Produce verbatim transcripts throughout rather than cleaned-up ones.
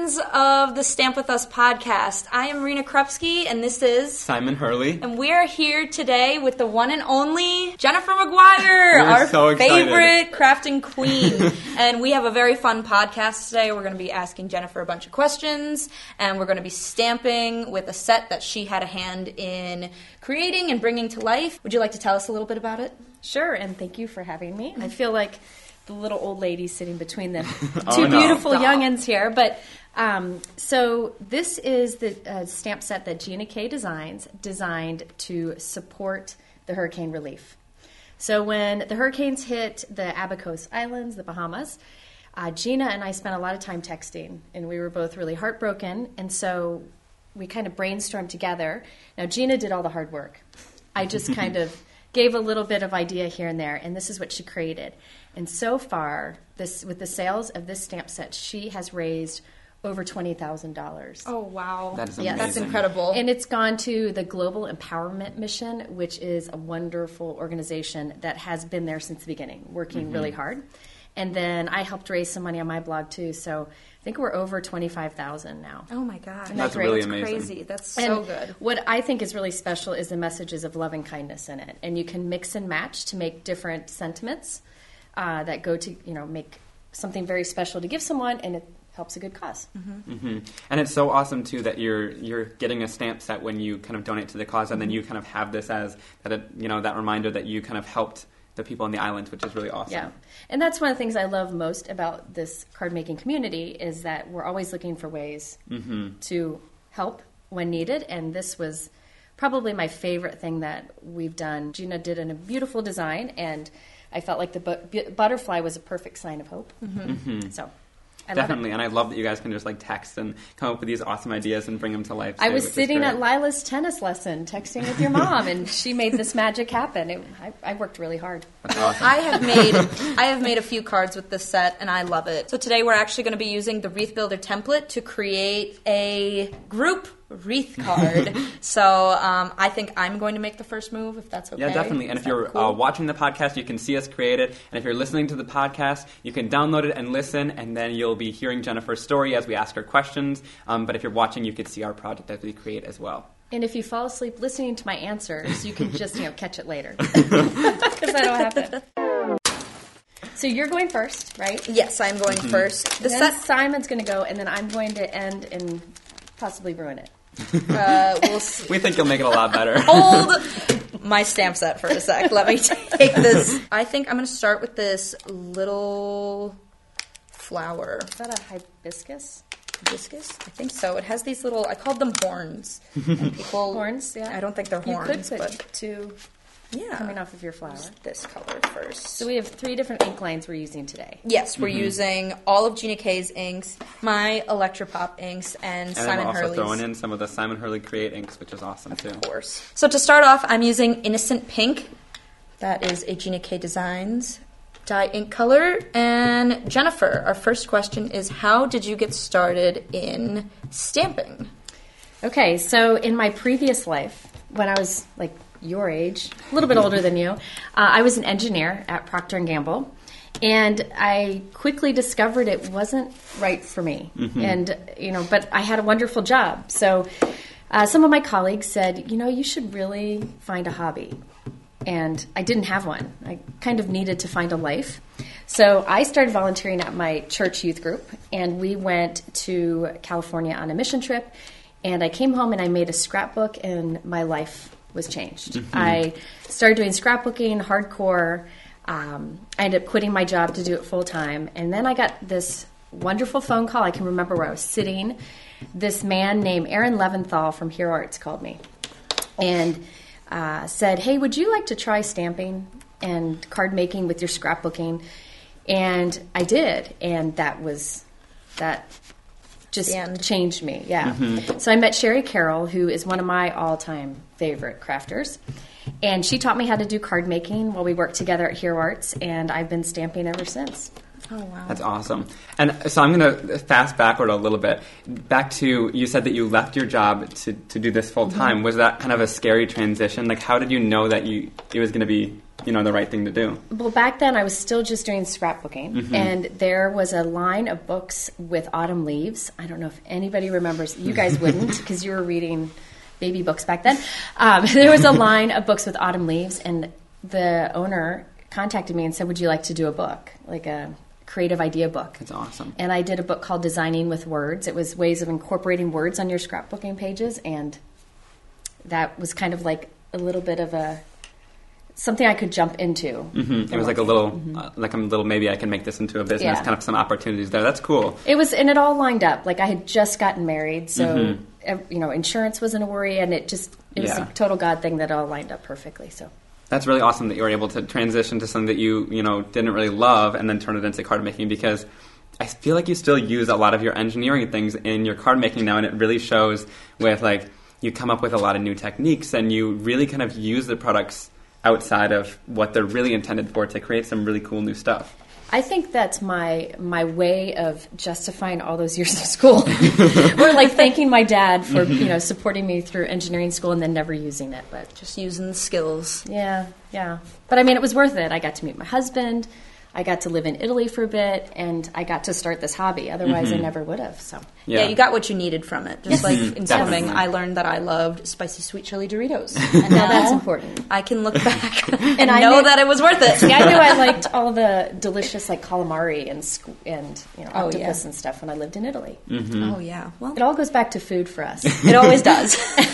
friends of the Stamp With Us podcast. I am Rena Krupski, and this is Simon Hurley. And we are here today with the one and only Jennifer McGuire, our so favorite crafting queen. And we have a very fun podcast today. We're going to be asking Jennifer a bunch of questions, and we're going to be stamping with a set that she had a hand in creating and bringing to life. Would you like to tell us a little bit about it? Sure, and thank you for having me. I feel like the little old lady sitting between the oh, two no. beautiful youngins here. But um, so this is the uh, stamp set that Gina K Designs designed to support the hurricane relief. So when the hurricanes hit the Abacos Islands, the Bahamas, uh, Gina and I spent a lot of time texting, and we were both really heartbroken. And so we kind of brainstormed together. Now, Gina did all the hard work. I just kind of gave a little bit of idea here and there, and this is what she created. And so far, this with the sales of this stamp set, she has raised over twenty thousand dollars. Oh, wow. That is Yes. amazing. That's incredible. And it's gone to the Global Empowerment Mission, which is a wonderful organization that has been there since the beginning, working Mm-hmm. really hard. And then I helped raise some money on my blog, too. So I think we're over twenty-five thousand now. Oh, my God. That's great? really It's amazing. Crazy. That's And so good. what I think is really special is the messages of love and kindness in it. And you can mix and match to make different sentiments uh, that go to, you know, make something very special to give someone, and it helps a good cause. Mm-hmm. Mm-hmm. And it's so awesome, too, that you're you're getting a stamp set when you kind of donate to the cause, and then you kind of have this as, that it, you know, that reminder that you kind of helped the people on the island, which is really awesome. Yeah. And that's one of the things I love most about this card making community is that we're always looking for ways Mm-hmm. to help when needed. And this was probably my favorite thing that we've done. Gina did a beautiful design, and I felt like the bu- butterfly was a perfect sign of hope. Mm-hmm. So I Definitely, love and I love that you guys can just like text and come up with these awesome ideas and bring them to life. it. I too, was which is sitting great. at Lila's tennis lesson, texting with your mom, and she made this magic happen. It, I, I worked really hard. That's awesome. I have made I have made a few cards with this set, and I love it. So today we're actually going to be using the Wreath Builder template to create a group wreath card. So um, I think I'm going to make the first move, if that's okay. Yeah, definitely. And Is if that you're cool? uh, watching the podcast, you can see us create it. And if you're listening to the podcast, you can download it and listen, and then you'll be hearing Jennifer's story as we ask her questions. Um, but if you're watching, you could see our project as we create as well. And if you fall asleep listening to my answers, you can just, you know, catch it later. Because that'll happen. So you're going first, right? Yes, I'm going first. The And then set, Simon's going to go, and then I'm going to end and possibly ruin it. uh, we'll see. We think you'll make it a lot better. Hold my stamp set for a sec. Let me take this. I think I'm going to start with this little flower. Is that a hibiscus? Hibiscus? I think so. It has these little, I called them horns. And people, Horns, yeah. I don't think they're You horns, could put but two yeah. coming off of your flower. This color first. So we have three different ink lines we're using today. Yes, we're using all of Gina K's inks, my Electropop inks, and, And Simon then we're also Hurley's. throwing in some of the Simon Hurley Create inks, which is awesome, too. Of course. So to start off, I'm using Innocent Pink. That is a Gina K Designs dye ink color. And Jennifer, our first question is, how did you get started in stamping? Okay, so in my previous life, when I was like your age, a little bit older than you, uh, I was an engineer at Procter and Gamble, and I quickly discovered it wasn't right for me. Mm-hmm. And you know, but I had a wonderful job. So uh, some of my colleagues said, you know, you should really find a hobby. And I didn't have one. I kind of needed to find a life. So I started volunteering at my church youth group, and we went to California on a mission trip. And I came home and I made a scrapbook, and my life was changed. Mm-hmm. I started doing scrapbooking, hardcore. Um, I ended up quitting my job to do it full time. And then I got this wonderful phone call. I can remember where I was sitting. This man named Aaron Leventhal from Hero Arts called me and uh, said, hey, would you like to try stamping and card making with your scrapbooking? And I did. And that was, that just The end. changed me. Yeah. So I met Sherry Carroll, who is one of my all-time favorite crafters. And she taught me how to do card making while we worked together at Hero Arts, and I've been stamping ever since. Oh, wow. That's awesome. And so I'm going to fast backward a little bit. Back to, you said that you left your job to, to do this full time. Mm-hmm. Was that kind of a scary transition? Like, how did you know that you it was going to be you know, the right thing to do. Well, back then I was still just doing scrapbooking, mm-hmm. and there was a line of books with autumn leaves. I don't know if anybody remembers. You guys wouldn't, because you were reading baby books back then. Um, there was a line of books with autumn leaves, and the owner contacted me and said, would you like to do a book, like a creative idea book? That's awesome. And I did a book called Designing with Words. It was ways of incorporating words on your scrapbooking pages, and that was kind of like a little bit of a something I could jump into. Mm-hmm. It was like a little, mm-hmm. uh, like a little, maybe I can make this into a business, yeah. kind of some opportunities there. That's cool. It was, and it all lined up. Like I had just gotten married, so, mm-hmm. you know, insurance wasn't a worry, and it just, it was yeah. a total God thing that all lined up perfectly, so. That's really awesome that you were able to transition to something that you, you know, didn't really love and then turn it into card making, because I feel like you still use a lot of your engineering things in your card making now, and it really shows with, like, you come up with a lot of new techniques, and you really kind of use the products outside of what they're really intended for to create some really cool new stuff. I think that's my my way of justifying all those years of school. Or like thanking my dad for, you know, supporting me through engineering school and then never using it, but just using the skills. Yeah, yeah. But I mean, it was worth it. I got to meet my husband. I got to live in Italy for a bit, and I got to start this hobby. Otherwise, mm-hmm. I never would have. So yeah. yeah, you got what you needed from it. Just like in swimming, I learned that I loved spicy sweet chili Doritos, and now that's important. I can look back and, and I know knew, that it was worth it. Yeah, I knew I liked all the delicious like calamari and and you know octopus oh, yeah. and stuff when I lived in Italy. Mm-hmm. Oh yeah, well, it all goes back to food for us. It always does.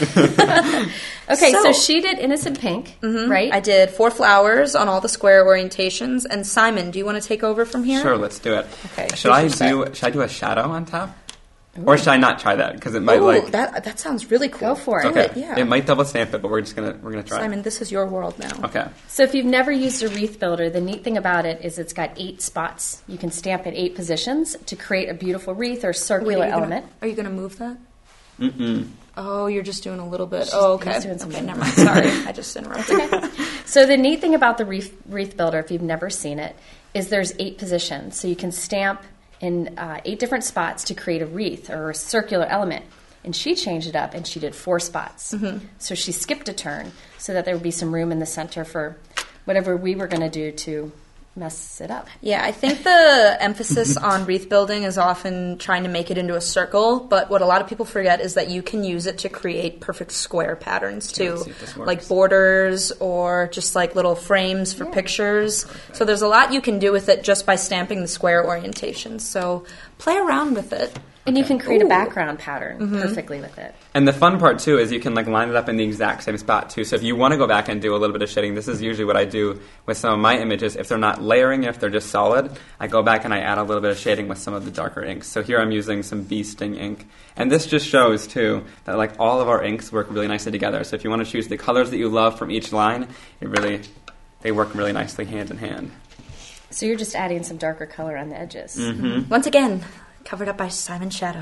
Okay, so, so she did Innocent Pink, mm-hmm. right? I did four flowers on all the square orientations. And Simon, do you want to take over from here? Sure, let's do it. Okay. Should I do? Should I do a shadow on top, Ooh. Or should I not try that because it might Ooh, like that? That sounds really cool. Go for it. Okay. it. Yeah. It might double stamp it, but we're just gonna we're gonna try. Simon, this is your world now. Okay. So if you've never used a wreath builder, the neat thing about it is it's got eight spots. You can stamp at eight positions to create a beautiful wreath or circular Wait, are element. Gonna, are you going to move that? Mm-mm. Oh, you're just doing a little bit. She's, oh, okay. Doing okay, never mind. Sorry, I just interrupted. Okay. So the neat thing about the wreath, wreath builder, if you've never seen it, is there's eight positions. So you can stamp in uh, eight different spots to create a wreath or a circular element. And she changed it up, and she did four spots. Mm-hmm. So she skipped a turn so that there would be some room in the center for whatever we were going to do to mess it up. Yeah, I think the emphasis on wreath building is often trying to make it into a circle, but what a lot of people forget is that you can use it to create perfect square patterns too, like borders or just like little frames for yeah. pictures. Perfect. So there's a lot you can do with it just by stamping the square orientations. So play around with it. And you can create Ooh. a background pattern mm-hmm. perfectly with it. And the fun part, too, is you can like line it up in the exact same spot, too. So if you want to go back and do a little bit of shading, this is usually what I do with some of my images. If they're not layering, if they're just solid, I go back and I add a little bit of shading with some of the darker inks. So here I'm using some Bee Sting ink. And this just shows, too, that like all of our inks work really nicely together. So if you want to choose the colors that you love from each line, it really, they work really nicely hand in hand. So you're just adding some darker color on the edges. Mm-hmm. Once again, covered up by Simon's shadow.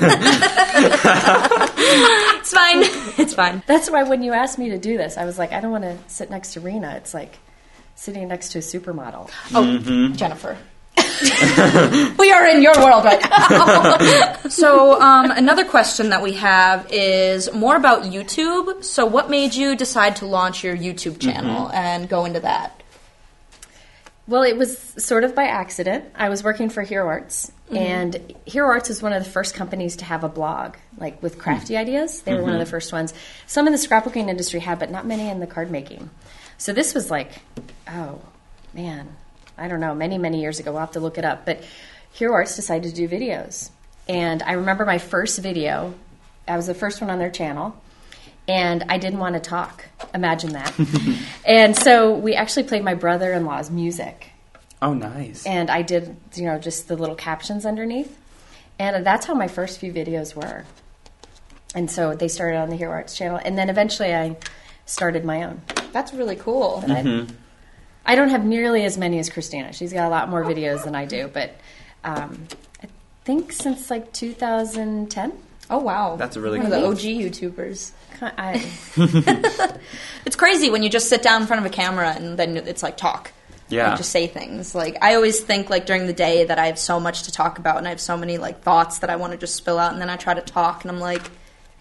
It's fine. It's fine. That's why when you asked me to do this, I was like, I don't want to sit next to Rena. It's like sitting next to a supermodel. Oh, mm-hmm. Jennifer. We are in your world right now. So um, another question that we have is more about YouTube. So what made you decide to launch your YouTube channel mm-hmm. and go into that? Well, it was sort of by accident. I was working for Hero Arts, mm-hmm. and Hero Arts was one of the first companies to have a blog, like with crafty mm-hmm. ideas. They were mm-hmm. one of the first ones. Some in the scrapbooking industry had, but not many in the card making. So this was like, oh, man, I don't know, many, many years ago. We'll have to look it up. But Hero Arts decided to do videos. And I remember my first video. I was the first one on their channel. And I didn't want to talk. Imagine that. And so we actually played my brother-in-law's music. Oh, nice. And I did, you know, just the little captions underneath. And that's how my first few videos were. And so they started on the Hero Arts channel. And then eventually I started my own. That's really cool. Mm-hmm. I, I don't have nearly as many as Christina. She's got a lot more videos than I do. But um, I think since like two thousand ten. Oh, wow. That's a really One cool. of the O G YouTubers. I, It's crazy when you just sit down in front of a camera and then it's like talk. Yeah. Like just say things. Like I always think like during the day that I have so much to talk about and I have so many like thoughts that I want to just spill out and then I try to talk and I'm like,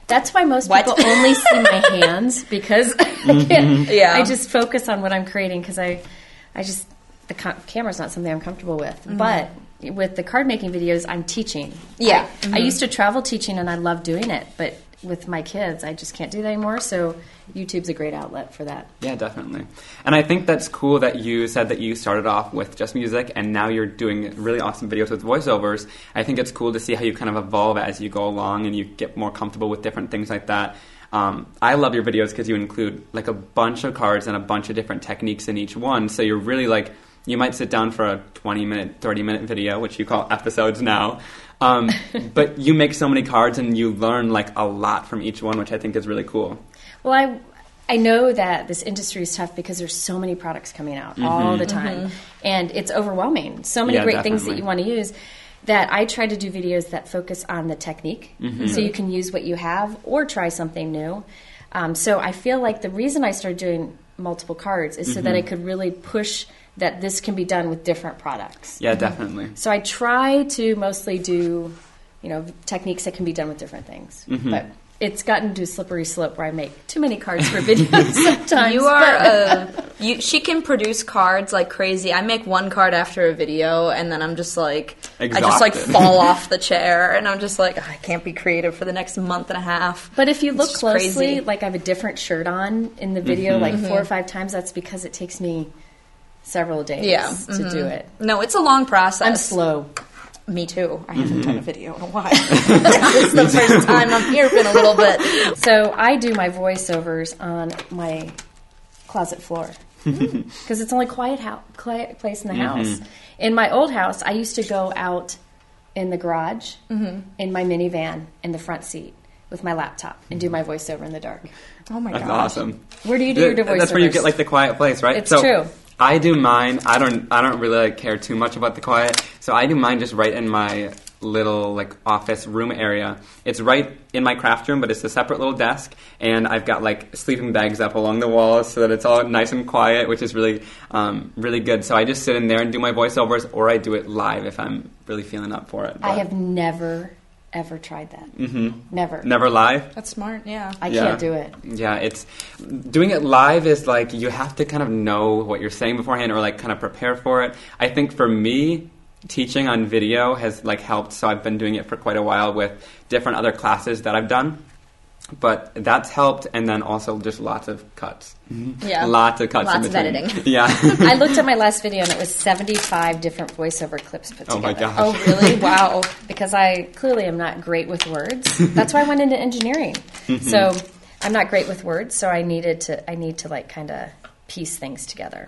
That's why most What? people only see my hands because I can't. Yeah. I just focus on what I'm creating because I, I just the com- camera's not something I'm comfortable with. Mm-hmm. But with the card making videos, I'm teaching. Yeah. I, I used to travel teaching and I love doing it, but with my kids, I just can't do that anymore. So YouTube's a great outlet for that. Yeah, definitely. And I think that's cool that you said that you started off with just music and now you're doing really awesome videos with voiceovers. I think it's cool to see how you kind of evolve as you go along and you get more comfortable with different things like that. Um, I love your videos because you include like a bunch of cards and a bunch of different techniques in each one. So you're really like, you might sit down for a twenty minute, thirty minute video, which you call episodes now. Um, but you make so many cards and you learn like a lot from each one, which I think is really cool. Well, I I know that this industry is tough because there's so many products coming out mm-hmm. all the time, mm-hmm. and it's overwhelming. So many yeah, great definitely. things that you want to use. That I try to do videos that focus on the technique, mm-hmm. so you can use what you have or try something new. Um, so I feel like the reason I started doing multiple cards is so mm-hmm. that I could really push that this can be done with different products. Yeah, definitely. So I try to mostly do, you know, techniques that can be done with different things. Mm-hmm. But it's gotten to a slippery slope where I make too many cards for videos sometimes. You are a, you, she can produce cards like crazy. I make one card after a video, and then I'm just like, Exhausted. I just like fall off the chair, and I'm just like, oh, I can't be creative for the next month and a half. But if you look It's closely, crazy. like I have a different shirt on in the video, mm-hmm. like Mm-hmm. four or five times. That's because it takes me several days Yeah, to mm-hmm. do it. No, it's a long process. I'm slow. Me too. I haven't done a video in a while. This is the first time I'm here in a little bit. So I do my voiceovers on my closet floor because it's the only quiet, ho- quiet place in the Mm-hmm. house. In my old house, I used to go out in the garage mm-hmm. in my minivan in the front seat with my laptop and do my voiceover in the dark. Oh my That's gosh. awesome. Where do you do your Th- voiceovers? That's where you get like the quiet place, right? It's so true. I do mine. I don't. I don't really like, care too much about the quiet. So I do mine just right in my little like office room area. It's right in my craft room, but it's a separate little desk, and I've got like sleeping bags up along the walls so that it's all nice and quiet, which is really, um, really good. So I just sit in there and do my voiceovers, or I do it live if I'm really feeling up for it. I have never, ever tried that. Mm-hmm. Never. Never live. That's smart, yeah. I Yeah. can't do it. Yeah, it's doing it live is like you have to kind of know what you're saying beforehand or like kind of prepare for it. I think for me, teaching on video has like helped. So I've been doing it for quite a while with different other classes that I've done. But that's helped, and then also just lots of cuts. Yeah. Lots of cuts Lots in of between. editing. Yeah. I looked at my last video and it was seventy-five different voiceover clips put Oh my together. gosh. Oh, really? Wow. Because I clearly am not great with words. That's why I went into engineering. So I'm not great with words, so I needed to I need to like kind of piece things together.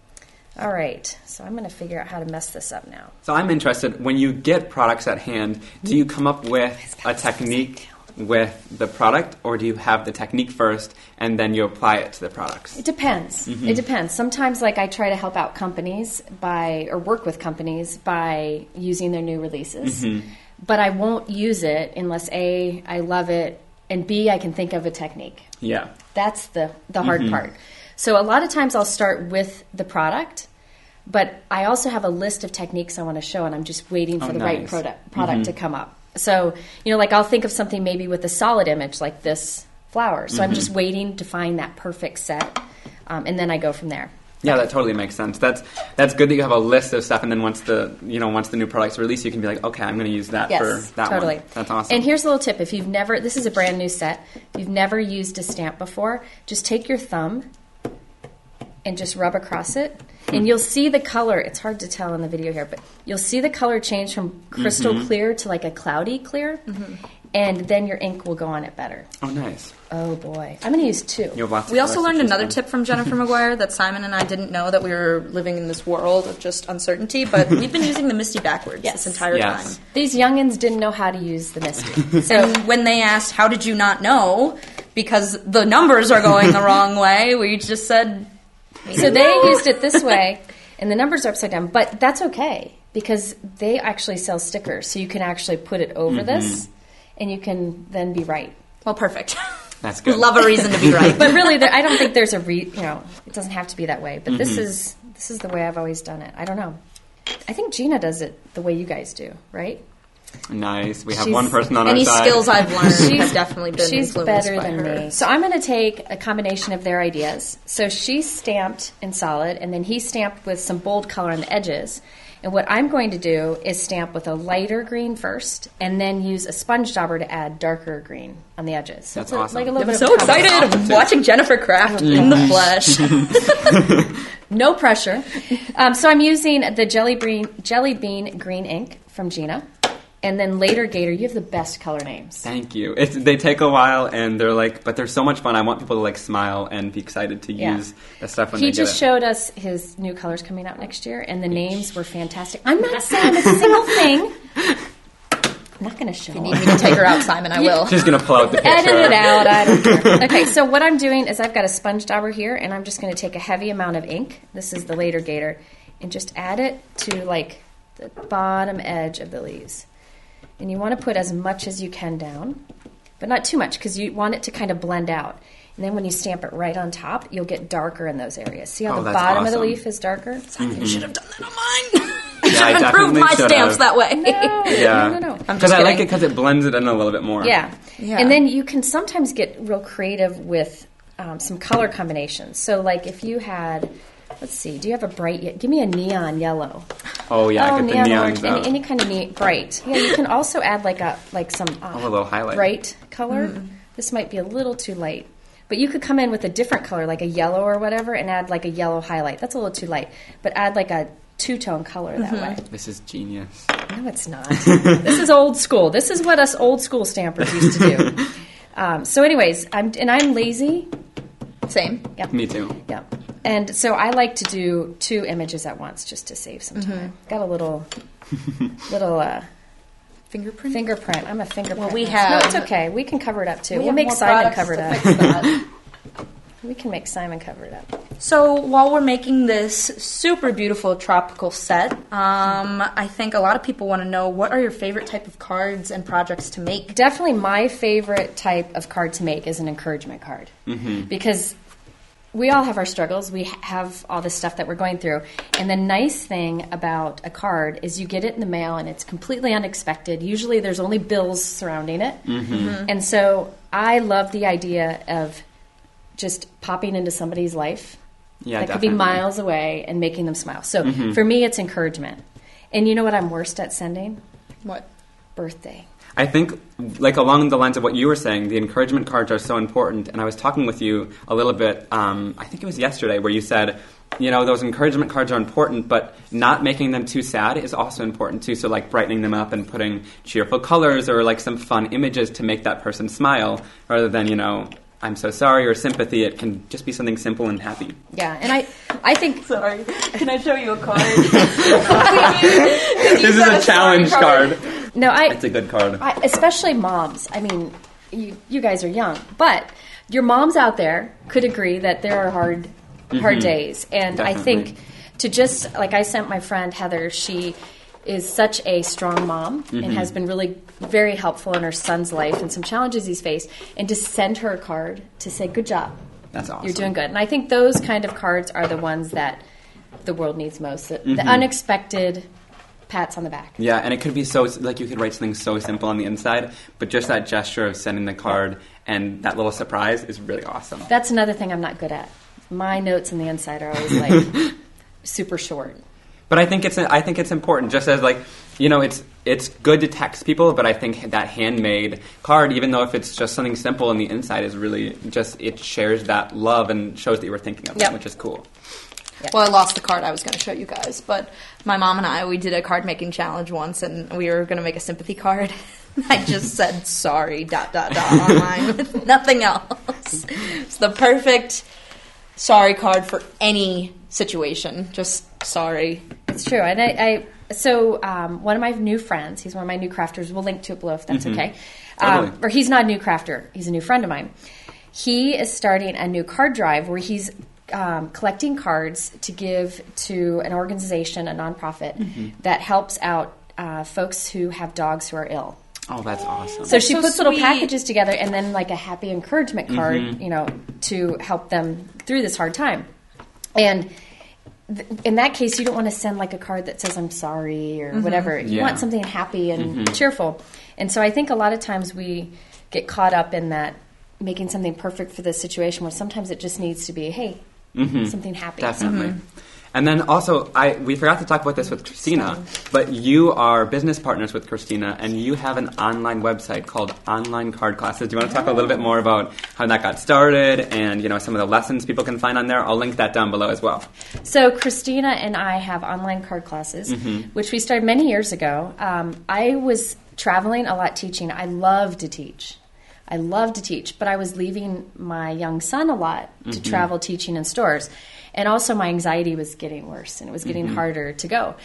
All right. So I'm going to figure out how to mess this up now. So I'm interested, when you get products at hand, do you come up with a technique with the product, or do you have the technique first and then you apply it to the products? It depends. Mm-hmm. It depends. Sometimes like I try to help out companies by or work with companies by using their new releases. Mm-hmm. But I won't use it unless A, I love it, and B, I can think of a technique. Yeah. That's the, the hard mm-hmm. part. So a lot of times I'll start with the product, but I also have a list of techniques I want to show, and I'm just waiting for oh, the nice. right product, product mm-hmm. to come up. So, you know, like I'll think of something maybe with a solid image like this flower. So mm-hmm. I'm just waiting to find that perfect set, um, and then I go from there. Yeah, that totally makes sense. That's that's good that you have a list of stuff, and then once the you know once the new product's released, you can be like, okay, I'm going to use that yes, for that totally. one. That's awesome. And here's a little tip: if you've never, this is a brand new set. If you've never used a stamp before, just take your thumb and just rub across it, and you'll see the color. It's hard to tell in the video here, but you'll see the color change from crystal mm-hmm. clear to like a cloudy clear, mm-hmm. and then your ink will go on it better. Oh, nice. Oh, boy. I'm going to use two. You have lots We of also colors learned to choose another from. tip from Jennifer McGuire that Simon and I didn't know, that we were living in this world of just uncertainty, but we've been using the Misty backwards Yes. this entire Yes. time. These youngins didn't know how to use the Misty. So and when they asked, how did you not know? Because the numbers are going the wrong way, we just said... So they used it this way, and the numbers are upside down, but that's okay, because they actually sell stickers, so you can actually put it over mm-hmm. this, and you can then be right. Well, perfect. That's good. Love a reason to be right. But really, there, I don't think there's a re, you know, it doesn't have to be that way, but mm-hmm. this is this is the way I've always done it. I don't know. I think Gina does it the way you guys do, right? Nice. We have She's- one person on Any our side. skills I've learned She's- have definitely been She's influenced better by than her. me. So I'm going to take a combination of their ideas. So she stamped in solid, and then he stamped with some bold color on the edges. And what I'm going to do is stamp with a lighter green first, and then use a sponge dauber to add darker green on the edges. So That's it's a- awesome. Like a little I'm bit so of a combo. excited. I'm watching Jennifer craft in the flesh. No pressure. Um, so I'm using the Jelly Bean, Jelly Bean Green ink from Gina. And then Later Gator, you have the best color names. Thank you. It's, they take a while, and they're like, but they're so much fun. I want people to like smile and be excited to Yeah. use the stuff when He they get just it. showed us his new colors coming out next year, and the names were fantastic. I'm not saying a single thing. I'm not going to show If you it. need me to take her out, Simon, I will. She's gonna pull out the picture. Edit it out. I don't care. Okay, so what I'm doing is I've got a sponge dauber here, and I'm just going to take a heavy amount of ink. This is the Later Gator, and just add it to like the bottom edge of the leaves. And you want to put as much as you can down, but not too much because you want it to kind of blend out. And then when you stamp it right on top, you'll get darker in those areas. See how Oh, the that's bottom of the awesome. leaf is darker? You should have done that on mine. Yeah, I Improve definitely my should stamps have. that way. No, Yeah, no, no, no. I'm Because just I like it kidding. because it blends it in a little bit more. Yeah. Yeah. And then you can sometimes get real creative with um, some color combinations. So, like if you had, let's see, do you have a bright, ye- give me a neon yellow. Oh yeah, oh, get the neon neons orange, out. any, any kind of neat, bright. Yeah, you can also add like a like some uh, Oh, a little highlight. bright color. This might be a little too light. But you could come in with a different color, like a yellow or whatever, and add like a yellow highlight. That's a little too light. But add like a two-tone color that way. This is genius. No, it's not. This is old school. This is what us old school stampers used to do. Um, so, anyways, I'm and I'm lazy. Same. Yep. Me too. Yeah. And so I like to do two images at once just to save some time. Got a little, little uh, Fingerprint? fingerprint. I'm a fingerprint. Well, we nurse. have- No, it's okay. We can cover it up too. We we'll have make more Simon products cover it to up. fix that. We can make Simon cover it up. So while we're making this super beautiful tropical set, um, I think a lot of people want to know, what are your favorite type of cards and projects to make? Definitely my favorite type of card to make is an encouragement card. Mm-hmm. Because we all have our struggles. We ha- have all this stuff that we're going through. And the nice thing about a card is you get it in the mail and it's completely unexpected. Usually there's only bills surrounding it. Mm-hmm. And so I love the idea of just popping into somebody's life Yeah, that definitely. could be miles away and making them smile. So for me, it's encouragement. And you know what I'm worst at sending? What? I Birthday. think, like along the lines of what you were saying, the encouragement cards are so important. And I was talking with you a little bit, um, I think it was yesterday, where you said, you know, those encouragement cards are important, but not making them too sad is also important too. So like brightening them up and putting cheerful colors or like some fun images to make that person smile, rather than, you know, I'm so sorry or sympathy. It can just be something simple and happy. Yeah, and I, I think Sorry. Can I show you a card? This is a challenge card. no, I, It's a good card. I, especially moms. I mean, you, you guys are young, but your moms out there could agree that there are hard, hard days, and I Definitely. think to just like I sent my friend Heather, she is such a strong mom and has been really very helpful in her son's life and some challenges he's faced, and to send her a card to say good job, That's awesome. you're doing good. And I think those kind of cards are the ones that the world needs most, the, the unexpected pats on the back. Yeah, and it could be so, like you could write something so simple on the inside, but just that gesture of sending the card and that little surprise is really awesome. That's another thing I'm not good at. My notes on the inside are always like super short. But I think it's I think it's important, just as like, you know, it's it's good to text people, but I think that handmade card, even though if it's just something simple on the inside, is really just, it shares that love and shows that you were thinking of Yep. them, which is cool. Well, I lost the card I was going to show you guys, but my mom and I, we did a card making challenge once, and we were going to make a sympathy card. I just said sorry, dot, dot, dot, on mine with nothing else. It's the perfect sorry card for any situation. Just sorry. It's true. And I, I so um, one of my new friends, he's one of my new crafters, we'll link to it below if that's okay. Um, Totally. or he's not a new crafter, he's a new friend of mine. He is starting a new card drive where he's um, collecting cards to give to an organization, a nonprofit, that helps out uh, folks who have dogs who are ill. Oh, that's awesome. So she so puts little sweet. packages together and then like a happy encouragement card, you know, to help them through this hard time. And th- in that case, you don't want to send like a card that says, I'm sorry, or mm-hmm. whatever. You yeah. want something happy and mm-hmm. cheerful. And so I think a lot of times we get caught up in that making something perfect for the situation where sometimes it just needs to be, hey, mm-hmm. something happy. Definitely. Mm-hmm. And then also, I we forgot to talk about this with Christina, but you are business partners with Christina, and you have an online website called Online Card Classes. Do you want to talk a little bit more about how that got started and, you know, some of the lessons people can find on there? I'll link that down below as well. So Christina and I have Online Card Classes, mm-hmm. which we started many years ago. Um, I was traveling a lot teaching. I love to teach. I love to teach, but I was leaving my young son a lot to mm-hmm. travel teaching in stores. And also my anxiety was getting worse, and it was getting mm-hmm. harder to go.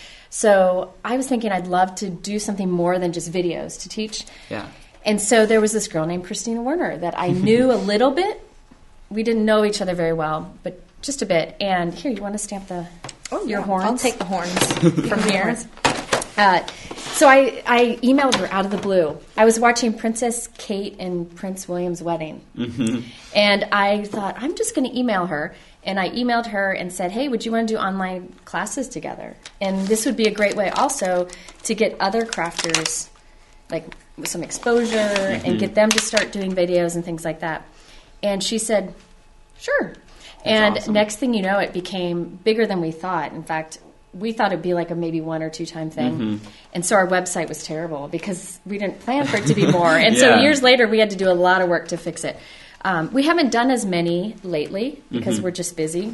So I was thinking I'd love to do something more than just videos to teach. Yeah. And so there was this girl named Christina Werner that I knew a little bit. We didn't know each other very well, but just a bit. And here, you want to stamp the oh, your yeah. horns? I'll take the horns from here. Uh, so I, I emailed her out of the blue. I was watching Princess Kate and Prince William's wedding. Mm-hmm. And I thought, I'm just going to email her. And I emailed her and said, hey, would you want to do online classes together? And this would be a great way also to get other crafters, like with some exposure, mm-hmm. and get them to start doing videos and things like that. And she said, sure. That's and awesome. Next thing you know, it became bigger than we thought. In fact, we thought it'd be like a maybe one or two time thing. Mm-hmm. And so our website was terrible because we didn't plan for it to be more. And yeah. so years later, we had to do a lot of work to fix it. Um, we haven't done as many lately because mm-hmm. we're just busy.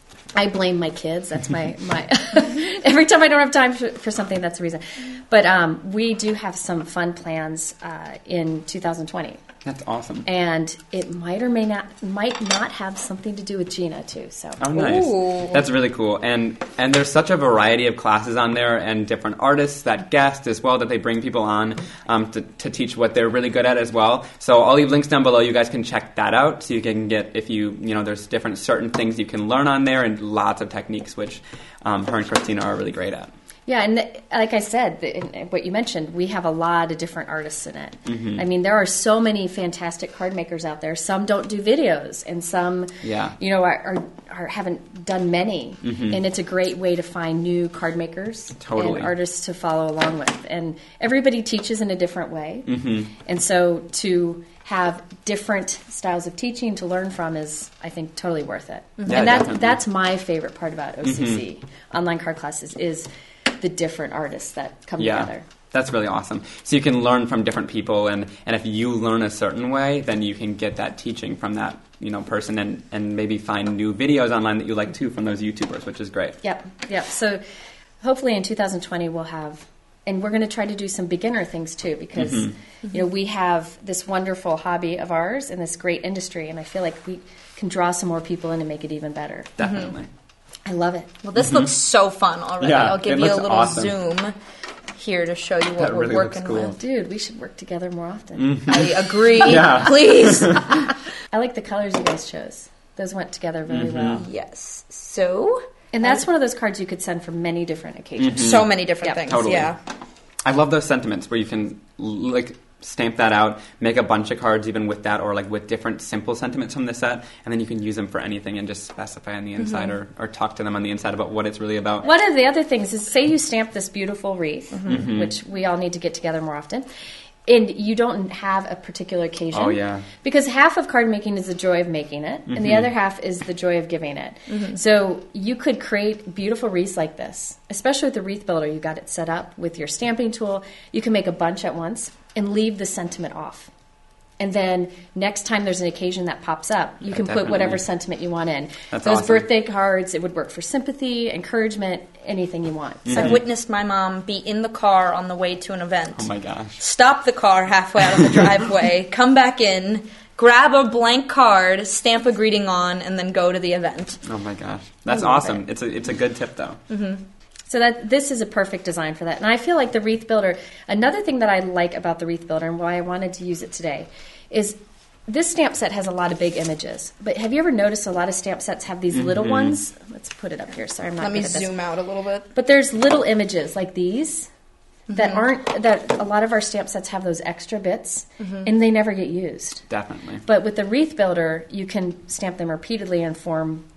I blame my kids. That's my, my every time I don't have time for, for something, that's the reason. But um, we do have some fun plans uh, in two thousand twenty. That's awesome. And it might or may not might not have something to do with Gina too. So oh, nice. Ooh. That's really cool. And and there's such a variety of classes on there and different artists that guest as well that they bring people on um, to, to teach what they're really good at as well. So I'll leave links down below. You guys can check that out so you can get if you you know there's different certain things you can learn on there and lots of techniques which um, her and Christina are really great at. Yeah, and the, like I said, the, what you mentioned, we have a lot of different artists in it. Mm-hmm. I mean, there are so many fantastic card makers out there. Some don't do videos, and some, yeah. you know, are, are, are haven't done many. Mm-hmm. And it's a great way to find new card makers totally. and artists to follow along with. And everybody teaches in a different way, mm-hmm. and so to have different styles of teaching to learn from is, I think, totally worth it. Mm-hmm. Yeah, and that, definitely. that's my favorite part about O C C, mm-hmm. online card classes, is the different artists that come yeah, together. That's really awesome. So you can learn from different people, and, and if you learn a certain way, then you can get that teaching from that you know person, and, and maybe find new videos online that you like too from those YouTubers, which is great. Yep, yep. So hopefully in two thousand twenty we'll have, and we're going to try to do some beginner things too, because mm-hmm. you know we have this wonderful hobby of ours and this great industry, and I feel like we can draw some more people in and make it even better. Definitely. Mm-hmm. I love it. Well, this mm-hmm. looks so fun already. Yeah, I'll give it you a looks little awesome. zoom here to show you what That we're really working looks cool. with. Dude, we should work together more often. Mm-hmm. I agree. Yeah. Please. I like the colors you guys chose. Those went together very mm-hmm. well. Yes. So... And that's one of those cards you could send for many different occasions. Mm-hmm. So many different yep. things. Totally. Yeah. I love those sentiments where you can like stamp that out, make a bunch of cards even with that, or like with different simple sentiments from the set, and then you can use them for anything and just specify on the inside mm-hmm. or, or talk to them on the inside about what it's really about. One of the other things is, say you stamp this beautiful wreath, mm-hmm. which we all need to get together more often, and you don't have a particular occasion. Oh, yeah. Because half of card making is the joy of making it, mm-hmm. and the other half is the joy of giving it. Mm-hmm. So you could create beautiful wreaths like this, especially with the Wreath Builder. You got it set up with your stamping tool. You can make a bunch at once and leave the sentiment off. And then next time there's an occasion that pops up, you Yeah, can definitely. put whatever sentiment you want in. That's Those awesome. birthday cards, it would work for sympathy, encouragement, anything you want. Mm-hmm. So I've witnessed my mom be in the car on the way to an event. Oh my gosh. Stop the car halfway out of the driveway, come back in, grab a blank card, stamp a greeting on, and then go to the event. Oh my gosh. That's I love awesome. it. It's a it's a good tip though. Mm-hmm. So that this is a perfect design for that. And I feel like the Wreath Builder, another thing that I like about the Wreath Builder and why I wanted to use it today is this stamp set has a lot of big images. But have you ever noticed a lot of stamp sets have these mm-hmm. little ones? Let's put it up here. Sorry, I'm not Let me good at this. zoom out a little bit. But there's little images like these mm-hmm. that aren't, that a lot of our stamp sets have those extra bits mm-hmm. and they never get used. Definitely. But with the Wreath Builder, you can stamp them repeatedly and form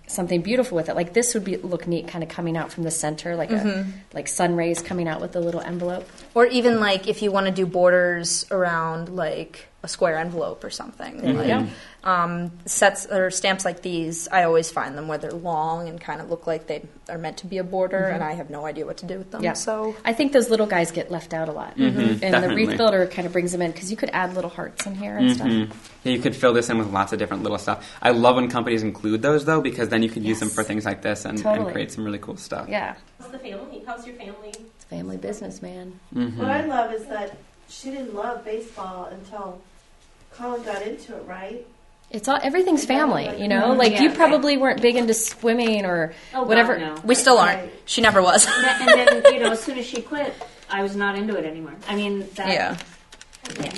something beautiful with it. Like this would be look neat, kind of coming out from the center, like mm-hmm. a like sun rays coming out with a little envelope. Or even like if you want to do borders around like a square envelope or something. There like, you go. Um, sets or stamps like these, I always find them where they're long and kind of look like they are meant to be a border, mm-hmm. and I have no idea what to do with them. Yeah. So I think those little guys get left out a lot, mm-hmm. and Definitely. the wreath builder kind of brings them in because you could add little hearts in here and mm-hmm. stuff. Yeah, you could fill this in with lots of different little stuff. I love when companies include those though, because then you could use Yes. them for things like this and, Totally. and create some really cool stuff. Yeah, How's the family? How's your family? it's family business, man. Mm-hmm. What I love is that she didn't love baseball until Colin got into it, right? It's all everything's family, you know. Like Yeah, you right. probably weren't big into swimming or Oh, whatever. God, no. we still aren't. She never was. And then, you know, as soon as she quit, I was not into it anymore. I mean, that, Yeah. yeah.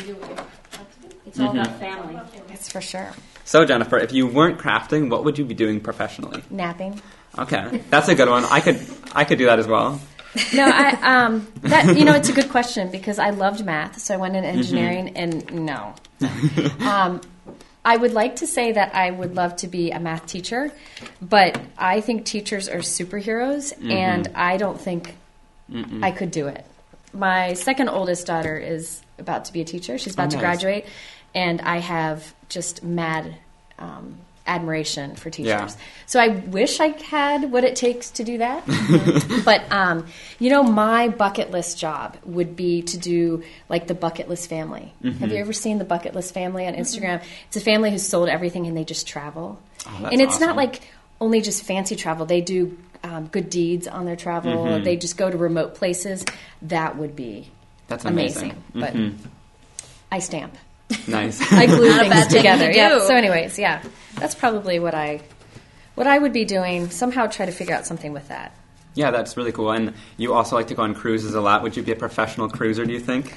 It's all about family. It's for sure. So Jennifer, if you weren't crafting, what would you be doing professionally? Napping. Okay, that's a good one. I could I could do that as well. No, I um that you know it's a good question because I loved math, so I went into engineering, Mm-hmm. and no. um, I would like to say that I would love to be a math teacher, but I think teachers are superheroes, Mm-hmm. and I don't think Mm-mm. I could do it. My second oldest daughter is about to be a teacher. She's about Oh, to nice. graduate, and I have just mad um, admiration for teachers. Yeah. So I wish I had what it takes to do that. But, um, you know, my bucket list job would be to do, like, the Bucket List Family. Mm-hmm. Have you ever seen the Bucket List Family on Instagram? It's a family who's sold everything, and they just travel. Oh, that's and it's awesome. not, like, only just fancy travel. They do um, good deeds on their travel. Mm-hmm. They just go to remote places. That would be That's amazing. amazing. But I stamp. Nice. I glue Not a bad things thing together. to Yeah. do. So, anyways, yeah, that's probably what I what I would be doing. Somehow, try to figure out something with that. Yeah, that's really cool. And you also like to go on cruises a lot. Would you be a professional cruiser, do you think?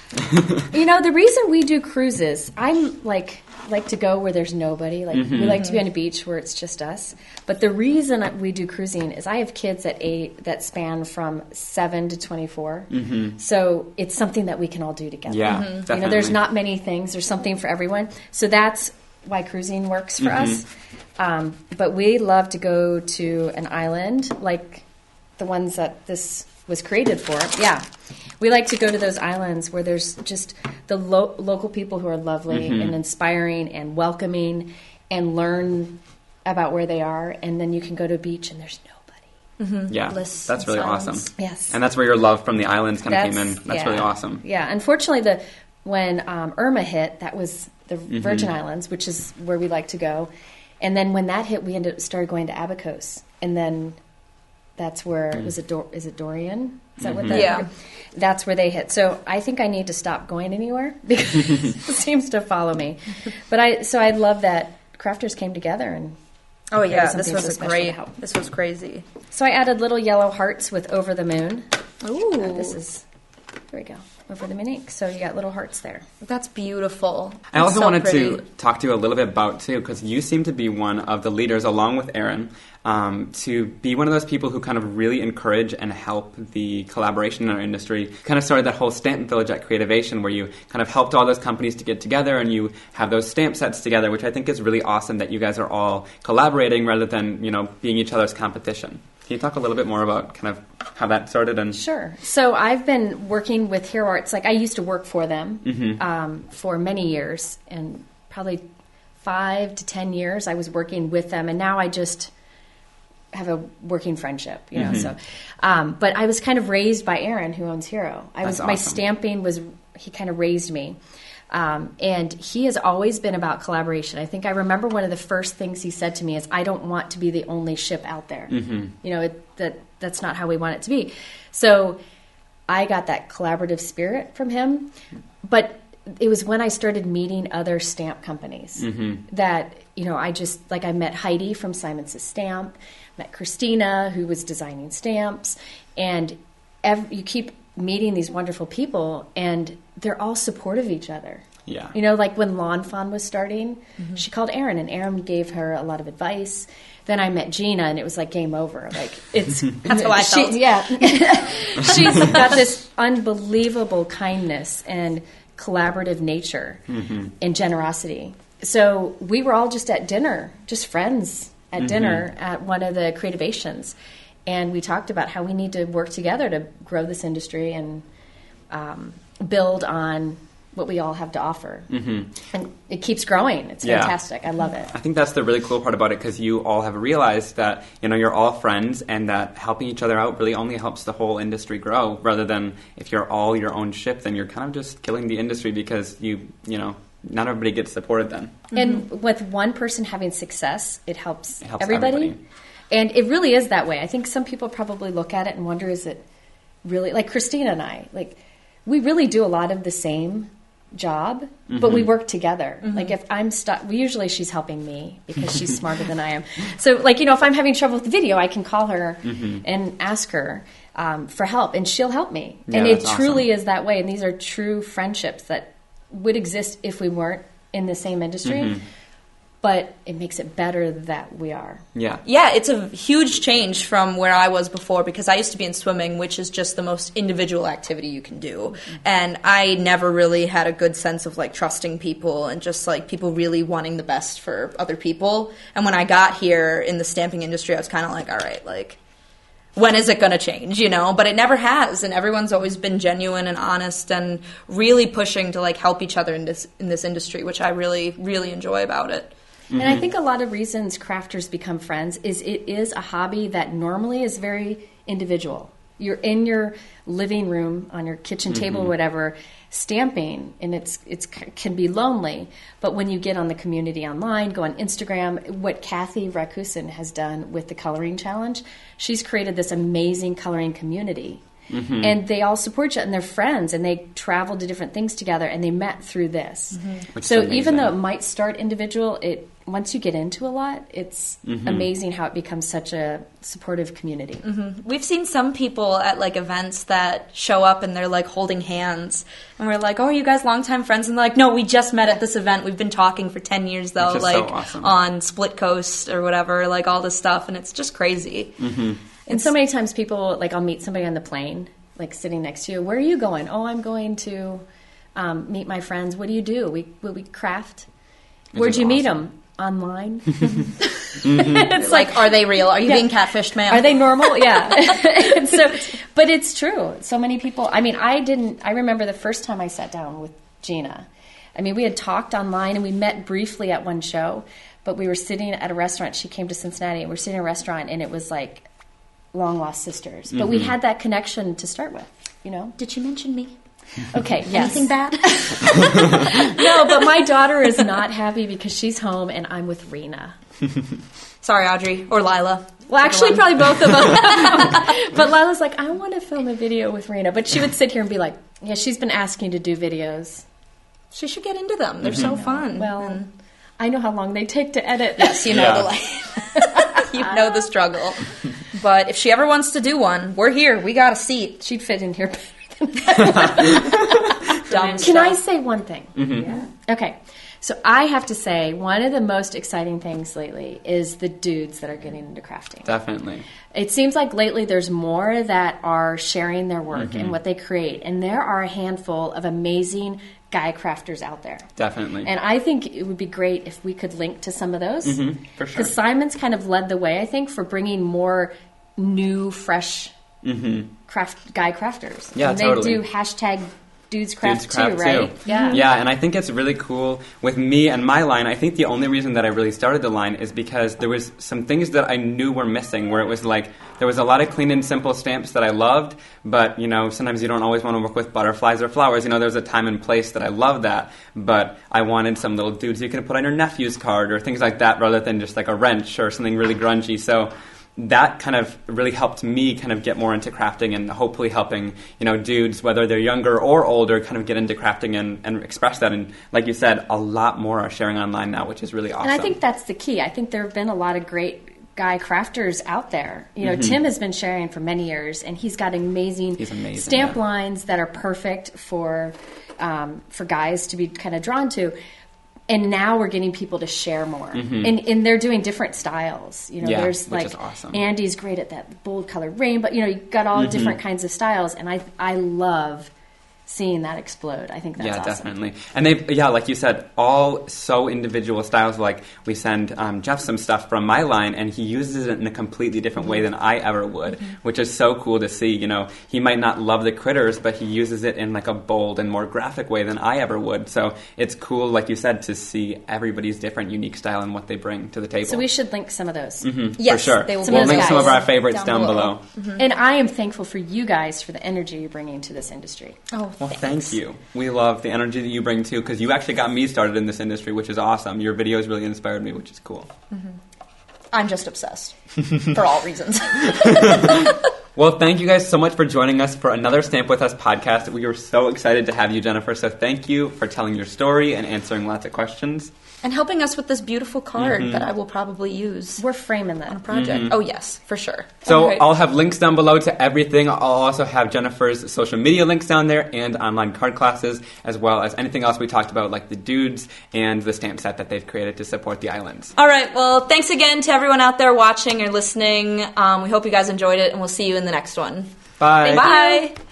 You know, the reason we do cruises, I'm like like to go where there's nobody. Like Mm-hmm. we like to be on a beach where it's just us. But the reason we do cruising is I have kids that eight that span from seven to twenty-four. Mm-hmm. So it's something that we can all do together. Yeah, You definitely. know, there's not many things. There's something for everyone. So that's why cruising works for Mm-hmm. us. Um, but we love to go to an island like the ones that this was created for. Yeah. We like to go to those islands where there's just the lo- local people who are lovely Mm-hmm. and inspiring and welcoming and learn about where they are. And then you can go to a beach and there's nobody. Yeah, Bliss that's and really silence. awesome. Yes. And that's where your love from the islands kind of came in. That's yeah. really awesome. Yeah. Unfortunately, the when um, Irma hit, that was the Mm-hmm. Virgin Islands, which is where we like to go. And then when that hit, we ended up started going to Abacos, and then that's where Mm. was it? Dor- is it Dorian? Is that Mm-hmm. what that? Yeah. That's where they hit. So I think I need to stop going anywhere because it seems to follow me. But I so I love that crafters came together, and Oh yeah, There's this something was so a special great. to help. This was crazy. so I added little yellow hearts with Over the Moon. Ooh, This is there we go. Over the Moon ink. So you got little hearts there. that's beautiful. I also It's so wanted pretty. to talk to you a little bit about, too, because you seem to be one of the leaders, along with Erin, um, to be one of those people who kind of really encourage and help the collaboration in our industry. Kind of started that whole Stamp Village at Creativation, where you kind of helped all those companies to get together and you have those stamp sets together, which I think is really awesome that you guys are all collaborating rather than, you know, being each other's competition. Can you talk a little bit more about kind of how that started? And Sure. So I've been working with Hero Arts. Like I used to work for them Mm-hmm. um, for many years, and probably five to ten years I was working with them, and now I just have a working friendship, you know. Mm-hmm. So, um, but I was kind of raised by Aaron, who owns Hero. I was That's my awesome. stamping was he kind of raised me. Um, and he has always been about collaboration. I think I remember one of the first things he said to me is, "I don't want to be the only ship out there. Mm-hmm. You know, it, that that's not how we want it to be." So I got that collaborative spirit from him. But it was when I started meeting other stamp companies Mm-hmm. that, you know, I just, like I met Heidi from Simon Says Stamp, met Christina, who was designing stamps, and ev- you keep meeting these wonderful people, and they're all supportive of each other. Yeah. You know, like when Lawn Fawn was starting, she called Erin, and Erin gave her a lot of advice. Then I met Gina, and it was like game over. Like it's That's how I she- felt. Yeah, she's got this unbelievable kindness and collaborative nature Mm-hmm. and generosity. So we were all just at dinner, just friends, at Mm-hmm. dinner at one of the creativations, and we talked about how we need to work together to grow this industry and um, build on what we all have to offer. Mm-hmm. And it keeps growing. It's Yeah. fantastic. I love it. I think that's the really cool part about it, because you all have realized that, you know, you're all friends, and that helping each other out really only helps the whole industry grow, rather than if you're all your own ship, then you're kind of just killing the industry, because you, you know, not everybody gets supported then. And with one person having success, it helps, It helps everybody. everybody. And it really is that way. I think some people probably look at it and wonder, is it really, like Christina and I, like, we really do a lot of the same job, but we work together. Like if I'm stuck, well, usually she's helping me because she's smarter than I am. So like, you know, if I'm having trouble with the video, I can call her and ask her um, for help, and she'll help me. Yeah, and it that's truly awesome. is that way. And these are true friendships that would exist if we weren't in the same industry. But it makes it better that we are. Yeah. Yeah, it's a huge change from where I was before, because I used to be in swimming, which is just the most individual activity you can do. And I never really had a good sense of like trusting people and just like people really wanting the best for other people. And when I got here in the stamping industry, I was kind of like, all right, like, when is it going to change, you know? But it never has, and everyone's always been genuine and honest and really pushing to like help each other in this in this industry, which I really, really enjoy about it. And I think a lot of reasons crafters become friends is it is a hobby that normally is very individual. You're in your living room on your kitchen table or whatever, stamping, and it's it's can be lonely. But when you get on the community online, go on Instagram, what Kathy Rakusin has done with the coloring challenge, she's created this amazing coloring community. Mm-hmm. And they all support you, and they're friends, and they travel to different things together, and they met through this. Which is So amazing. even though it might start individual, it once you get into a lot, it's amazing how it becomes such a supportive community. We've seen some people at like events that show up and they're like holding hands, and we're like, "Oh, are you guys longtime friends?" And they're like, "No, we just met at this event. We've been talking for ten years though, Which is like so awesome. on Split Coast or whatever, like all this stuff." And it's just crazy. Mm-hmm. And so many times people, like I'll meet somebody on the plane, like sitting next to you. Where are you going? Oh, I'm going to um, meet my friends. What do you do? We will we craft. Which Where'd is you meet awesome. them? Online. It's like, are they real? Are you Yeah. being catfished, man? Are they normal? Yeah. And so, but it's true. So many people. I mean, I didn't. I remember the first time I sat down with Gina. I mean, we had talked online and we met briefly at one show, but we were sitting at a restaurant. She came to Cincinnati, and we were sitting in a restaurant, and it was like long lost sisters. But we had that connection to start with. You know. Did you mention me? Okay. Yes. Anything bad? No, but my daughter is not happy because she's home and I'm with Rena. Sorry, Audrey or Lila. Well, actually, Either one. probably both of them. But Lila's like, I want to film a video with Rena. But she would sit here and be like, yeah, she's been asking to do videos. She should get into them. They're so fun. Well, And- I know how long they take to edit. yes, you know Yeah. the life. You know the struggle. But if she ever wants to do one, we're here. We got a seat. She'd fit in here better. Dumb Can I stuff. say one thing? Yeah. Okay. So I have to say, one of the most exciting things lately is the dudes that are getting into crafting. Definitely. It seems like lately there's more that are sharing their work and what they create. And there are a handful of amazing guy crafters out there. Definitely. And I think it would be great if we could link to some of those. Mhm, for sure. Because Simon's kind of led the way, I think, for bringing more new, fresh craft guy crafters. Yeah, and they totally. do hashtag dudes craft, Dudes Craft too, right? too. Yeah. Yeah, and I think it's really cool with me and my line. I think the only reason that I really started the line is because there was some things that I knew were missing, where it was like there was a lot of clean and simple stamps that I loved, but you know, sometimes you don't always want to work with butterflies or flowers. You know, there's a time and place that I love that, but I wanted some little dudes you can put on your nephew's card or things like that, rather than just like a wrench or something really grungy. So that kind of really helped me kind of get more into crafting, and hopefully helping, you know, dudes, whether they're younger or older, kind of get into crafting and, and express that. And like you said, a lot more are sharing online now, which is really awesome. And I think that's the key. I think there have been a lot of great guy crafters out there. You know, Tim has been sharing for many years, and he's got amazing, He's amazing, stamp yeah. lines that are perfect for um, for guys to be kind of drawn to. And now we're getting people to share more, and, and they're doing different styles. You know, Yeah, there's which like is awesome. Andy's great at that bold color rainbow. You know, you got all different kinds of styles, and I I love seeing that explode. I think that's yeah, awesome. definitely. And they, yeah, like you said, all so individual styles. Like we send um, Jeff some stuff from my line, and he uses it in a completely different Mm-hmm. way than I ever would, mm-hmm. which is so cool to see. You know, he might not love the critters, but he uses it in like a bold and more graphic way than I ever would. So it's cool, like you said, to see everybody's different, unique style and what they bring to the table. So we should link some of those. Mm-hmm, Yes, for sure. they will Some we'll of those link some guys of our favorites down, down below. below. Mm-hmm. And I am thankful for you guys for the energy you're bringing to this industry. Oh, Well, thanks. thank you. We love the energy that you bring too, because you actually got me started in this industry, which is awesome. Your videos really inspired me, which is cool. I'm just obsessed for all reasons. Well, thank you guys so much for joining us for another Stamp With Us podcast. We were so excited to have you, Jennifer. So thank you for telling your story and answering lots of questions. And helping us with this beautiful card Mm-hmm. that I will probably use We're framing that. on a project. Oh, yes, for sure. So Okay. I'll have links down below to everything. I'll also have Jennifer's social media links down there and online card classes, as well as anything else we talked about, like the dudes and the stamp set that they've created to support the islands. All right, well, thanks again to everyone out there watching or listening. Um, we hope you guys enjoyed it, and we'll see you in the next one. Bye. Bye.